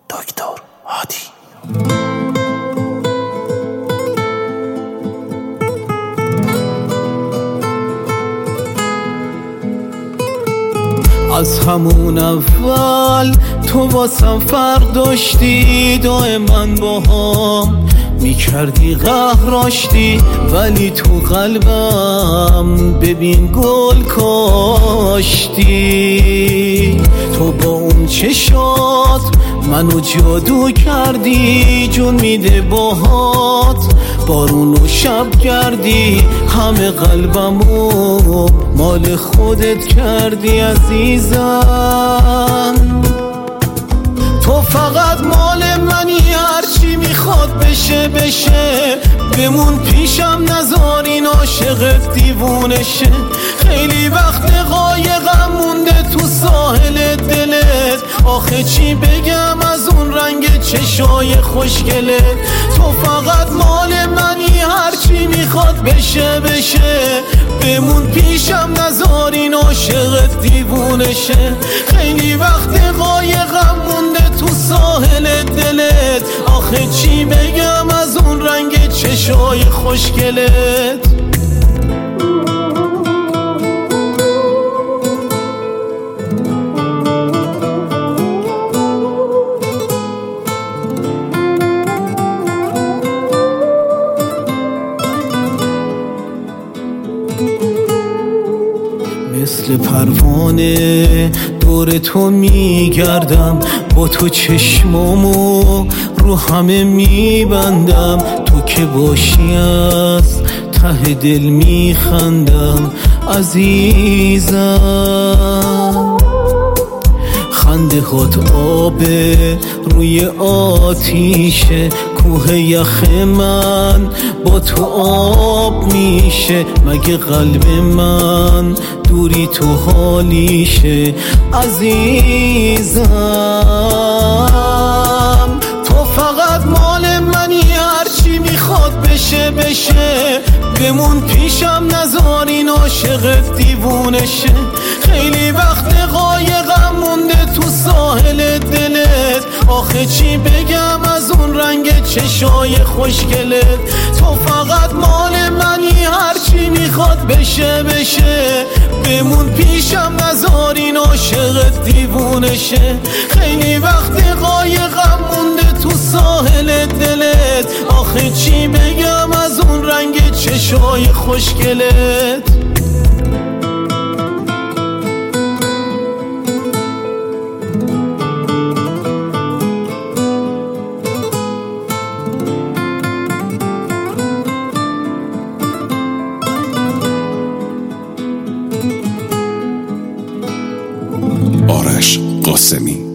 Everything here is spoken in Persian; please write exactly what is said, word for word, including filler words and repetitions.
دکتر هادی. از همون اول تو واسم فرق داشتی، دائما با هم میکردی قهر راشتی، ولی تو قلبم ببین گل کاشتی. تو با اون چشات منو جادو کردی، جون میده باهات بارون و شب کردی، همه قلبمو مال خودت کردی عزیزم. تو فقط مال منی، هرچی میخواد بشه بشه، بمون پیشم نذار این عاشقت دیوونشه. خیلی وقت قایقم مونده تو ساحل دلت، آخه چی بگم از اون رنگ چشای خوشگلت. تو فقط مال منی، هرچی میخواد بشه بشه، بمون پیشم نذار این عاشقت دیوونشه. خیلی وقت قایقم مونده تو ساحل دلت، آخه چی بگم از اون رنگ چشای خوشگلت. مثل پروانه دور تو میگردم، با تو چشمامو رو همه میبندم. تو که باشی از ته دل میخندم عزیزم. خنده هات آبه روی آتیشه، کوه یخ من با تو آب میشه. مگه قلب من دوری تو حالیشه عزیزم. تو فقط مال منی، هرچی میخواد بشه بشه، بمون پیشم نذار این عاشقت دیوونشه. خیلی وقت قایقم مونده تو ساحل دلت، آخه چی بگم از اون رنگ چشای خوشگلت. تو فقط مال منی، هرچی میخواد بشه بشه، بمون پیشم نذار این عاشقت دیوونشه. خیلی وقت قایقم مونده تو ساحل دلت، آخه چی بگم از اون رنگ چشای خوشگلت. آرش قاسمی.